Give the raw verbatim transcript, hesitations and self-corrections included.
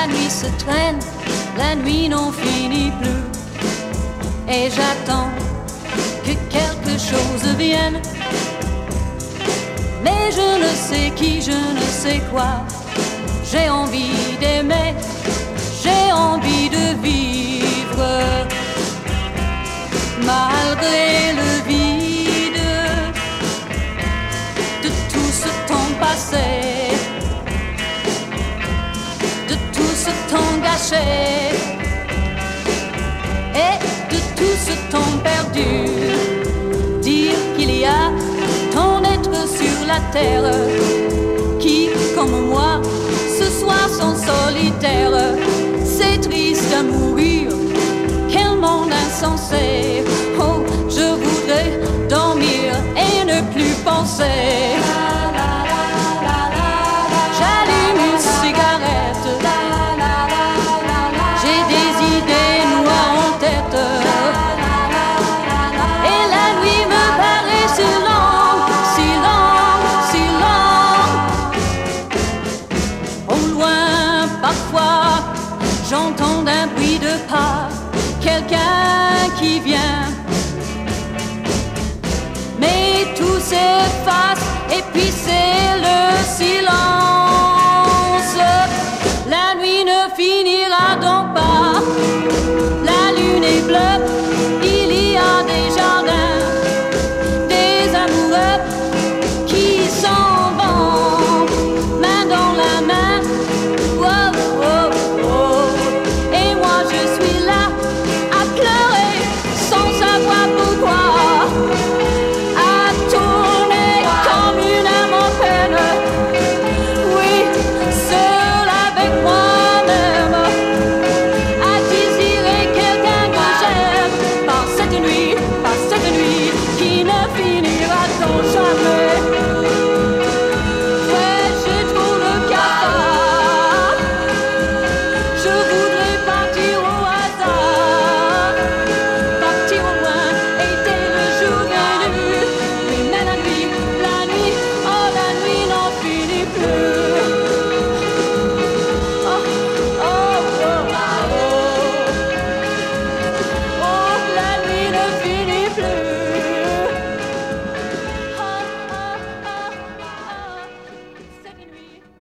nuit se traîne, la nuit n'en finit plus. Et j'attends que quelque chose vienne. Mais je ne sais qui, je ne sais quoi. J'ai envie d'aimer, j'ai envie de vivre. Malgré le vide de tout ce temps passé, de tout ce temps gâché et de tout ce temps perdu. Dire qu'il y a tant d'êtres sur la terre qui, comme moi, ce soir sont solitaires. C'est triste à mourir, quel monde insensé. Oh, je voudrais dormir et ne plus penser. J'allume une cigarette, j'ai des idées noires en tête. Et la nuit me paraît si longue, si longue, si longue. Au loin, parfois, j'entends un bruit de pas, quelqu'un qui vient.